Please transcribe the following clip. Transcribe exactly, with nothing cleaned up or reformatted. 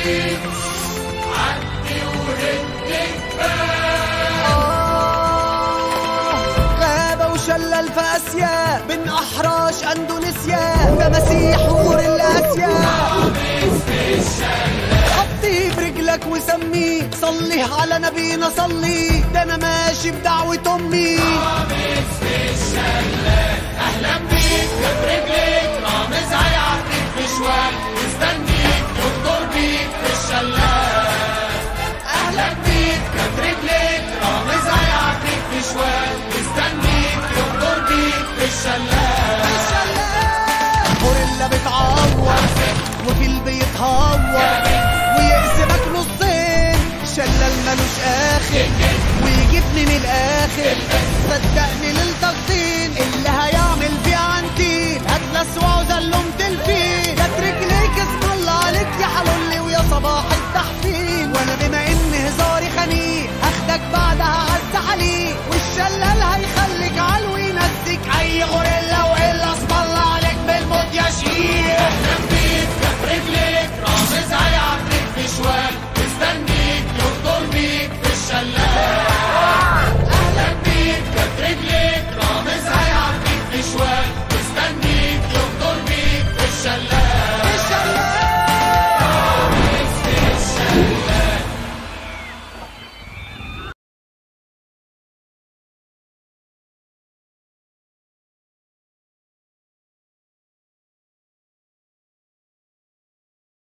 عدي وهد جبال. غابة وشلل في آسيا بين أحراش أندونيسيا وتماسيح وغوريلا آسيا. حطيه برجلك وسميه، صلي على نبينا صلي، ده أنا ماشي بدعوة أمي.